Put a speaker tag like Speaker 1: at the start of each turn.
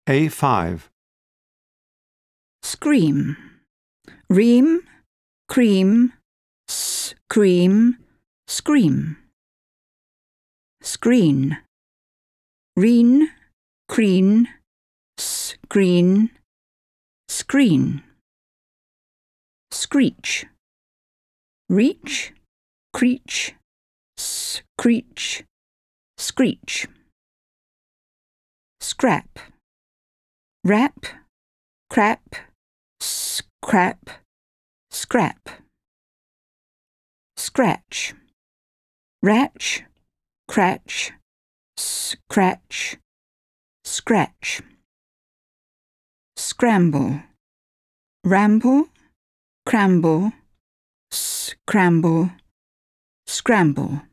Speaker 1: A5.
Speaker 2: Scream. Ream, cream, scream, scream. Screen. Reen, creen, screen, screen. Screech. Reach, creech, screech, screech. Scrap. Rap, crap, scrap, scrap. Scratch. Ratch, cratch, scratch, scratch. Scramble. Ramble, cramble, scramble, scramble.